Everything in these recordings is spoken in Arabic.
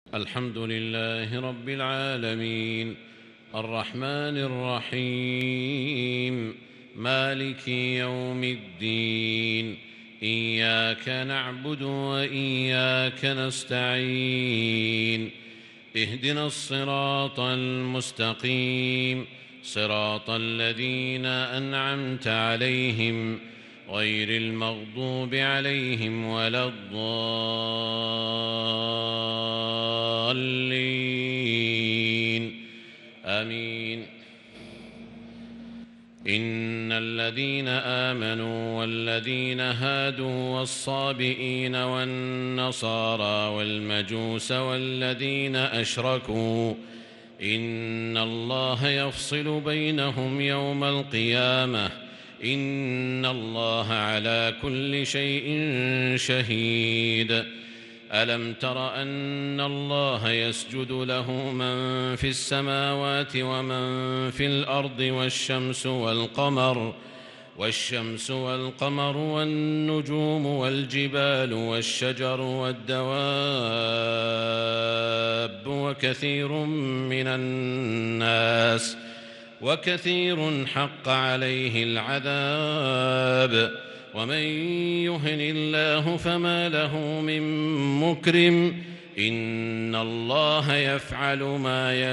الحمد لله رب العالمين، الرحمن الرحيم، مالك يوم الدين. إياك نعبد وإياك نستعين. اهدنا الصراط المستقيم، صراط الذين أنعمت عليهم غير المغضوب عليهم ولا الضالين. آمين. إن الذين آمنوا والذين هادوا والصابئين والنصارى والمجوس والذين أشركوا إن الله يفصل بينهم يوم القيامة، إن الله على كل شيء شهيد. ألم تر أن الله يسجد له من في السماوات ومن في الأرض والشمس والقمر والنجوم والجبال والشجر والدواب وكثير حق عليه العذاب. ومن يهن الله فما له من مكرم، إن الله يفعل ما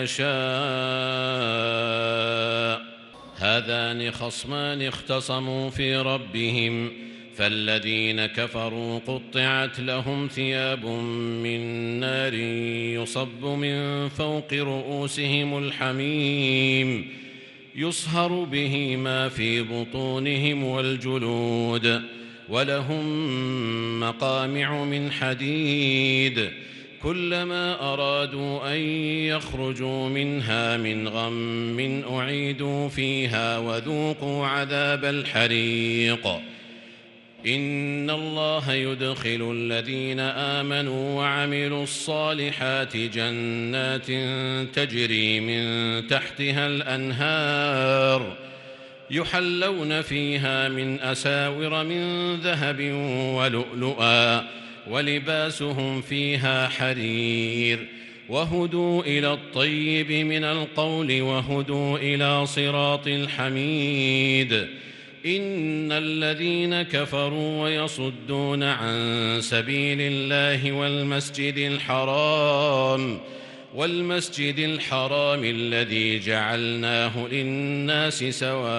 يشاء. هذان خصمان اختصموا في ربهم، فالذين كفروا قطعت لهم ثياب من نار يصب من فوق رؤوسهم الحميم، يصهر به ما في بطونهم والجلود، ولهم مقامع من حديد، كلما أرادوا أن يخرجوا منها من غم أعيدوا فيها وذوقوا عذاب الحريق. إن الله يدخل الذين آمنوا وعملوا الصالحات جنات تجري من تحتها الأنهار، يحلون فيها من أساور من ذهب ولؤلؤا، ولباسهم فيها حرير، وهدوا إلى الطيب من القول وهدوا إلى صراط الحميد. إن الذين كفروا ويصدون عن سبيل الله والمسجد الحرام الذي جعلناه للناس سواء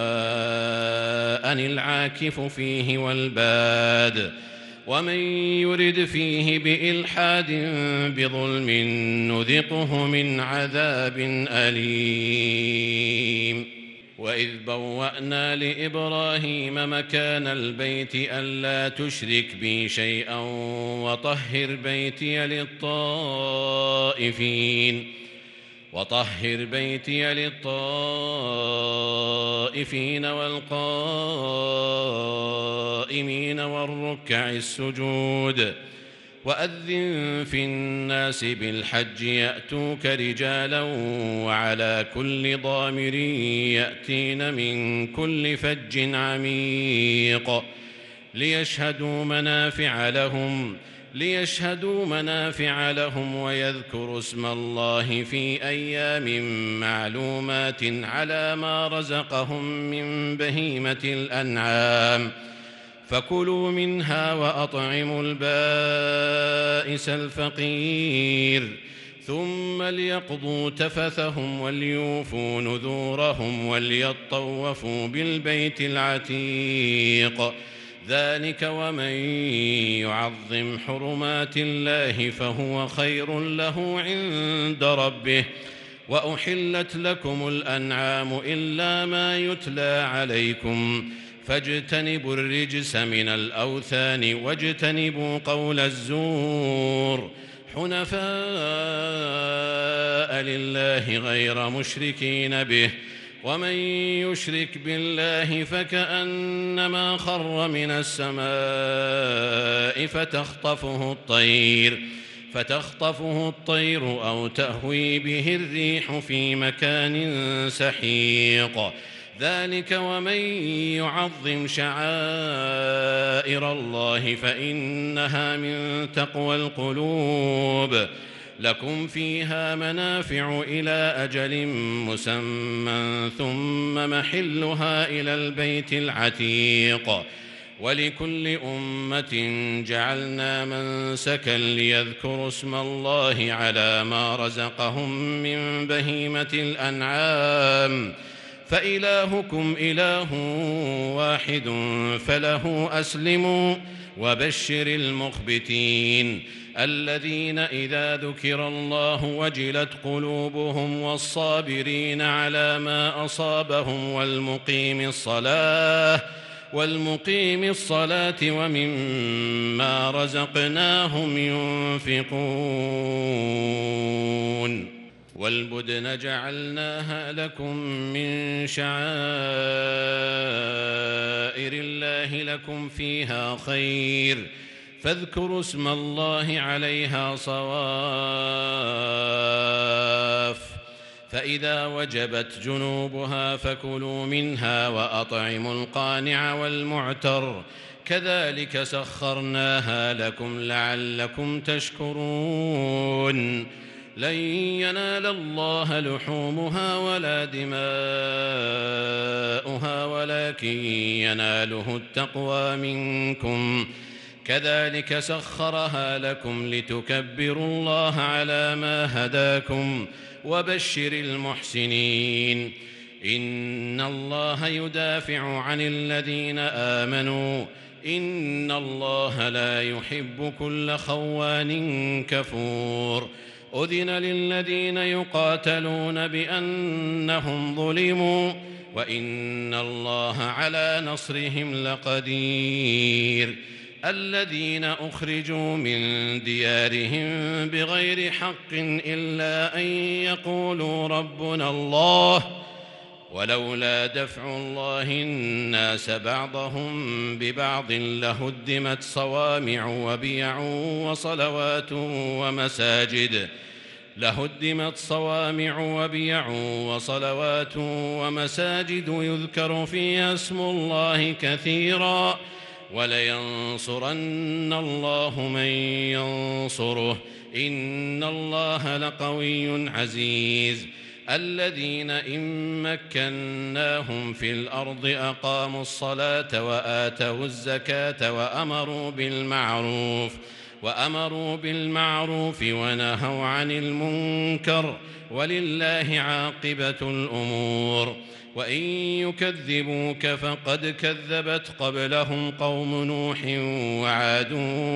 العاكف فيه والباد، ومن يرد فيه بإلحاد بظلم نذقه من عذاب أليم. وإذ بوأنا لإبراهيم مكان البيت ألا تشرك بي شيئا وطهر بيتي للطائفين والقائمين والركع السجود. وأذن في الناس بالحج يأتوك رجالا وعلى كل ضامر يأتين من كل فج عميق، ليشهدوا منافع لهم ويذكروا اسم الله في أيام معلومات على ما رزقهم من بهيمة الأنعام، فكلوا منها وأطعموا البائس الفقير، ثم ليقضوا تفثهم وليوفوا نذورهم وليطوفوا بالبيت العتيق. ذلك ومن يعظم حرمات الله فهو خير له عند ربه. وأحلت لكم الأنعام إلا ما يتلى عليكم، فاجتنبوا الرجس من الأوثان واجتنبوا قول الزور، حنفاء لله غير مشركين به. ومن يشرك بالله فكأنما خر من السماء فتخطفه الطير أو تهوي به الريح في مكان سحيق. ذلك ومن يعظم شعائر الله فإنها من تقوى القلوب. لكم فيها منافع إلى أجل مسمى ثم محلها إلى البيت العتيق ولكل أمة جعلنا منسكا ليذكروا اسم الله على ما رزقهم من بهيمة الأنعام فإلهكم إله واحد فله أسلموا وبشر المخبتين الذين إذا ذكر الله وجلت قلوبهم والصابرين على ما أصابهم والمقيم الصلاة ومما رزقناهم ينفقون والبدن جعلناها لكم من شعائر الله لكم فيها خير فاذكروا اسم الله عليها صواف فإذا وجبت جنوبها فكلوا منها وأطعموا القانع والمعتر كذلك سخرناها لكم لعلكم تشكرون لن ينال الله لحومها ولا دماؤها ولكن يناله التقوى منكم كذلك سخرها لكم لتكبروا الله على ما هداكم وبشر المحسنين إن الله يدافع عن الذين آمنوا إن الله لا يحب كل خوان كفور أذن للذين يقاتلون بأنهم ظلموا وإن الله على نصرهم لقدير الذين أخرجوا من ديارهم بغير حق إلا أن يقولوا ربنا الله ولولا دفع الله الناس بعضهم ببعض لهدمت صوامع وبيع وصلوات ومساجد يذكر فيها اسم الله كثيرا ولينصرن الله من ينصره إن الله لقوي عزيز الذين إن مكناهم في الأرض أقاموا الصلاة وآتوا الزكاة وأمروا بالمعروف ونهوا عن المنكر ولله عاقبة الأمور وإن يكذبوك فقد كذبت قبلهم قوم نوح وعاد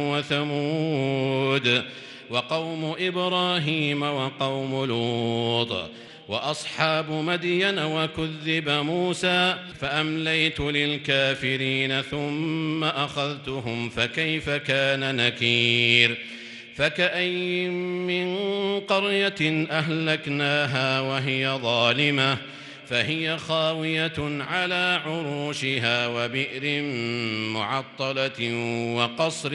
وثمود وقوم إبراهيم وقوم لوط وأصحاب مدين وكذب موسى فأمليت للكافرين ثم أخذتهم فكيف كان نكير فكأي من قرية أهلكناها وهي ظالمة فهي خاوية على عروشها وبئر معطلة وقصر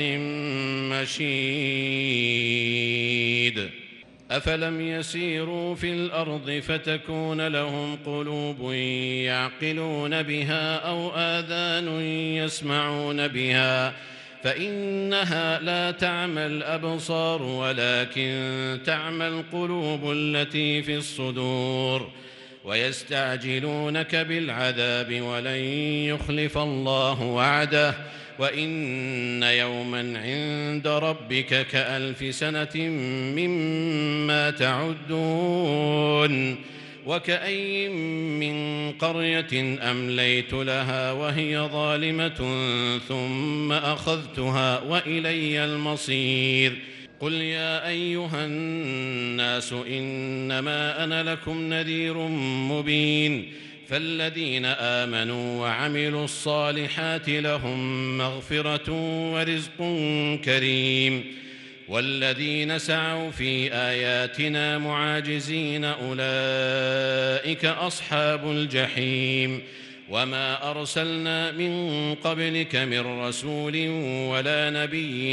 مشيد أفلم يسيروا في الأرض فتكون لهم قلوب يعقلون بها أو آذان يسمعون بها فإنها لا تعمى الأبصار ولكن تعمى القلوب التي في الصدور ويستعجلونك بالعذاب ولن يخلف الله وعده وإن يوما عند ربك كألف سنة مما تعدون وكأي من قرية أمليت لها وهي ظالمة ثم أخذتها وإلي المصير قل يا أيها الناس إنما أنا لكم نذير مبين فالذين آمنوا وعملوا الصالحات لهم مغفرة ورزق كريم والذين سعوا في آياتنا معاجزين أولئك أصحاب الجحيم وما أرسلنا من قبلك من رسول ولا نبي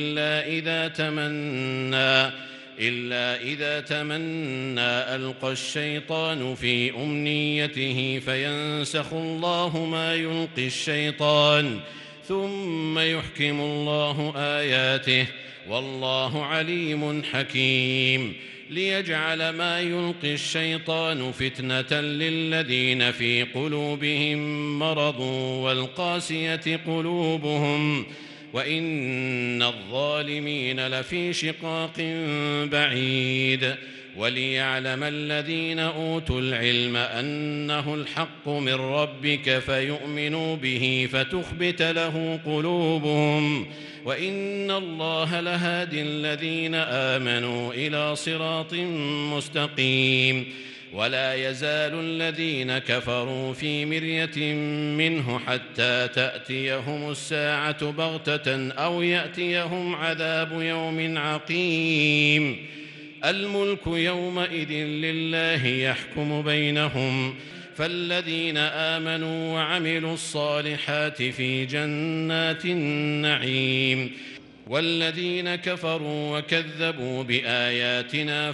إلا إذا تمنى ألقى الشيطان في أمنيته فينسخ الله ما يلقي الشيطان ثم يحكم الله آياته والله عليم حكيم ليجعل ما يلقي الشيطان فتنة للذين في قلوبهم مرض والقاسية قلوبهم وإن الظالمين لفي شقاق بعيد وليعلم الذين أوتوا العلم أنه الحق من ربك فيؤمنوا به فتخبت له قلوبهم وإن الله لهادي الذين آمنوا إلى صراط مستقيم ولا يزال الذين كفروا في مرية منه حتى تأتيهم الساعة بغتة أو يأتيهم عذاب يوم عقيم الملك يومئذ لله يحكم بينهم فالذين آمنوا وعملوا الصالحات في جنات النعيم والذين كفروا وكذبوا بآياتنا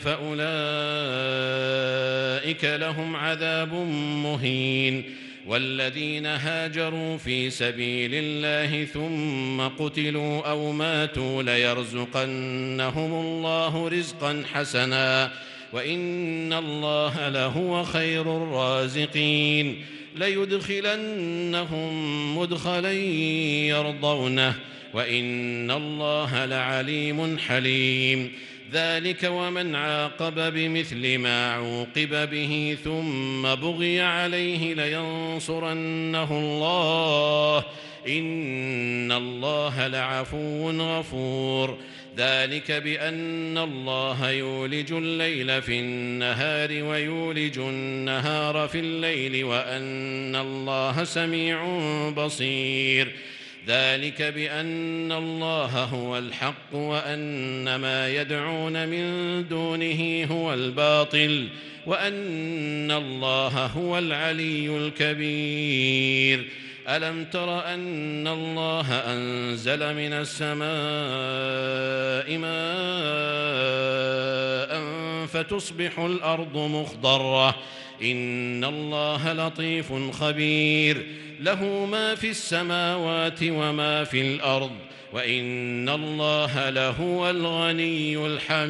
فأولئك لهم عذاب مهين والذين هاجروا في سبيل الله ثم قتلوا أو ماتوا ليرزقنهم الله رزقا حسنا وإن الله لهو خير الرازقين ليدخلنهم مدخلا يرضونه وإن الله لعليم حليم ذلك ومن عاقب بمثل ما عوقب به ثم بغي عليه لينصرنه الله إن الله لعفو غفور ذلك بأن الله يولج الليل في النهار ويولج النهار في الليل وأن الله سميع بصير ذلك بأن الله هو الحق وأن ما يدعون من دونه هو الباطل وأن الله هو العلي الكبير ألم تر أن الله أنزل من السماء ماء فتصبح الأرض مخضرة إن الله لطيف خبير له ما في السماوات وما في الأرض وإن الله لهو الغني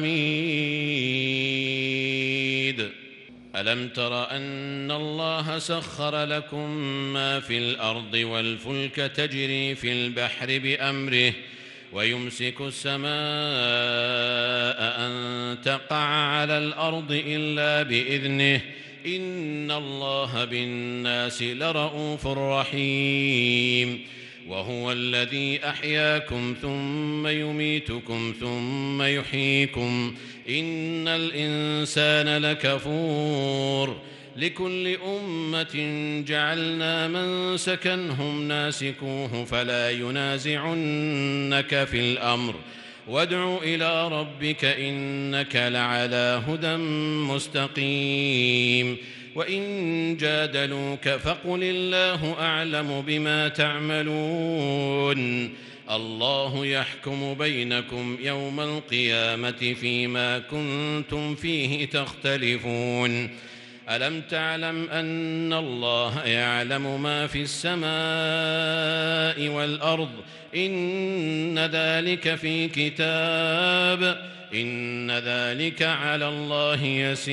الحميد ألم تر أن الله سخر لكم ما في الأرض والفلك تجري في البحر بأمره ويمسك السماء أن تقع على الأرض إلا بإذنه إن الله بالناس لرءوف رحيم وهو الذي أحياكم ثم يميتكم ثم يحييكم إن الإنسان لكفور لكل أمة جعلنا منسكا هم ناسكوه فلا ينازعنك في الأمر وادع إلى ربك إنك لعلى هدى مستقيم وإن جادلوك فقل الله أعلم بما تعملون الله يحكم بينكم يوم القيامة فيما كنتم فيه تختلفون ألم تعلم أن الله يعلم ما في السماء والأرض إن ذلك في كتاب إن ذلك على الله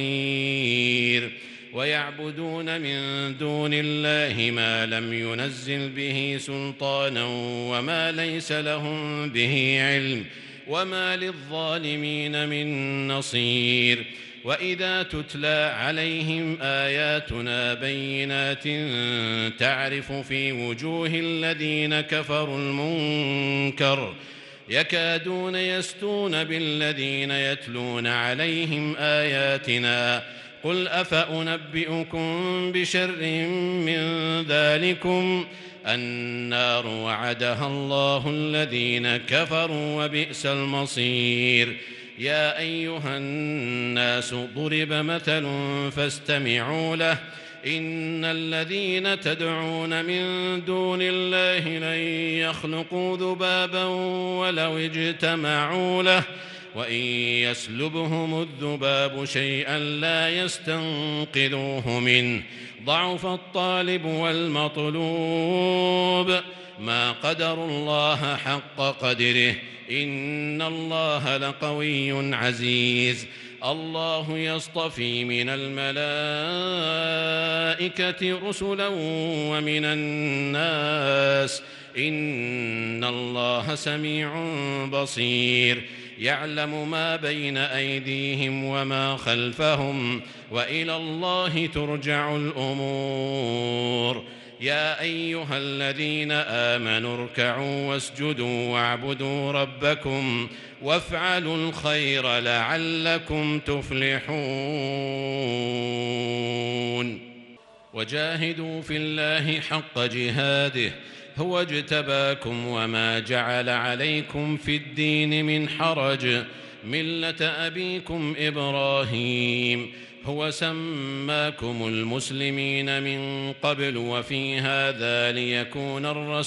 يسير ويعبدون من دون الله ما لم ينزل به سلطانا وما ليس لهم به علم وما للظالمين من نصير وإذا تتلى عليهم آياتنا بينات تعرف في وجوه الذين كفروا المنكر يكادون يسطون بالذين يتلون عليهم آياتنا قل أفأنبئكم بشر من ذلكم النار وعدها الله الذين كفروا وبئس المصير يا أيها الناس ضرب مثل فاستمعوا له إن الذين تدعون من دون الله لن يخلقوا ذبابا ولو اجتمعوا له وإن يسلبهم الذباب شيئا لا يستنقذوه منه ضعف الطالب والمطلوب ما قدروا الله حق قدره إن الله لقوي عزيز الله يصطفي من الملائكة رسلا ومن الناس إن الله سميع بصير يعلم ما بين أيديهم وما خلفهم وإلى الله ترجع الأمور يا أيها الذين آمنوا اركعوا واسجدوا واعبدوا ربكم وافعلوا الخير لعلكم تفلحون وجاهدوا في الله حق جهاده هو اجتباكم وما جعل عليكم في الدين من حرج ملة أبيكم إبراهيم هو سماكم المسلمين من قبل وفي هذا ليكون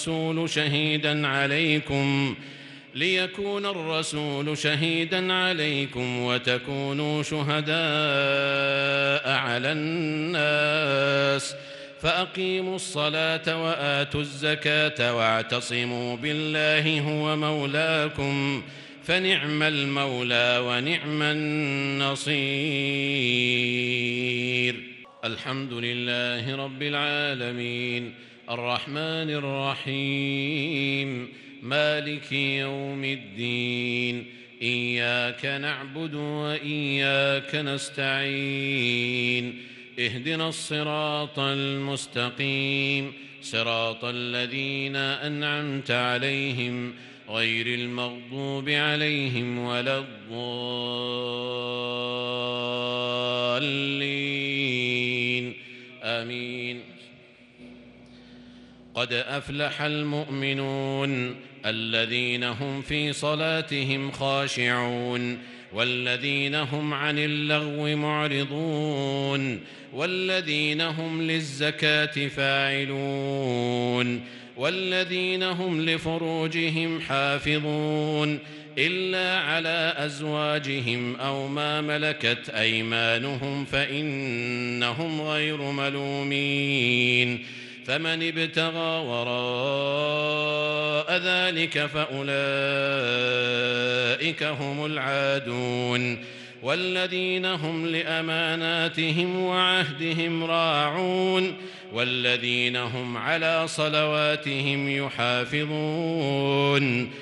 الرسول شهيدا عليكم وتكونوا شهداء على الناس فأقيموا الصلاة وآتوا الزكاة واعتصموا بالله هو مولاكم فنعم المولى ونعم النصير الحمد لله رب العالمين الرحمن الرحيم مالك يوم الدين إياك نعبد وإياك نستعين اهدنا الصراط المستقيم صراط الذين أنعمت عليهم غير المغضوب عليهم ولا الضالين آمين قد أفلح المؤمنون الذين هم في صلاتهم خاشعون والذين هم عن اللغو معرضون والذين هم للزكاة فاعلون والذين هم لفروجهم حافظون إلا على أزواجهم أو ما ملكت أيمانهم فإنهم غير ملومين فمن ابتغى وراء ذلك فأولئك هم العادون والذين هم لأماناتهم وعهدهم راعون والذين هم على صلواتهم يحافظون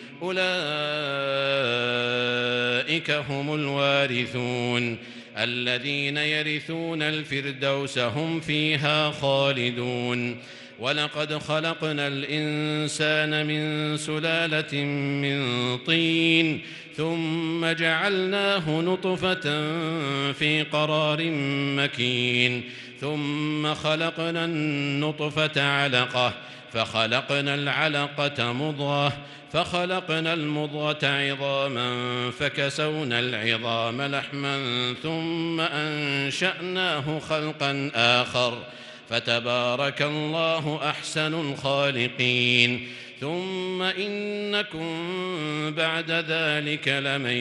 أولئك هم الوارثون الذين يرثون الفردوس هم فيها خالدون ولقد خلقنا الإنسان من سلالة من طين ثم جعلناه نطفة في قرار مكين ثم خلقنا النطفة علقة فخلقنا العلقة مضغة فخلقنا المضغة عظاما فكسونا العظام لحما ثم أنشأناه خلقا آخر فتبارك الله أحسن الخالقين ثم إنكم بعد ذلك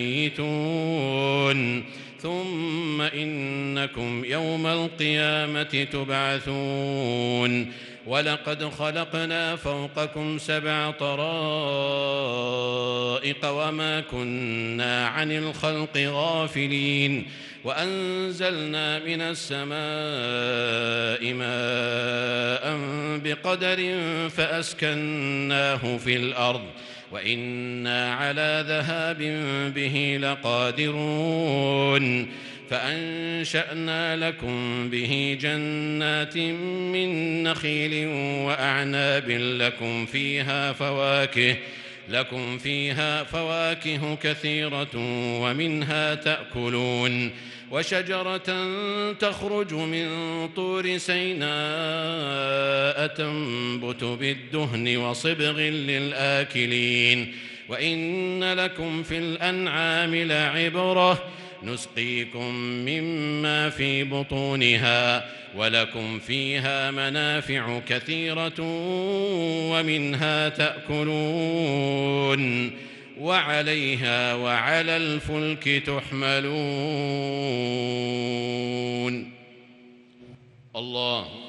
لميتون ثم إنكم يوم القيامة تبعثون ولقد خلقنا فوقكم 7 طرائق وما كنا عن الخلق غافلين وأنزلنا من السماء ماء بقدر فأسكناه في الأرض وإنا على ذهاب به لقادرون فأنشأنا لكم به جنات من نخيل وأعناب لكم فيها فواكه كثيرة ومنها تأكلون وشجرة تخرج من طور سيناء تنبت بالدهن وصبغ للآكلين وإن لكم في الأنعام لعبرة نسقيكم مما في بطونها ولكم فيها منافع كثيرة ومنها تأكلون وعليها وعلى الفلك تحملون الله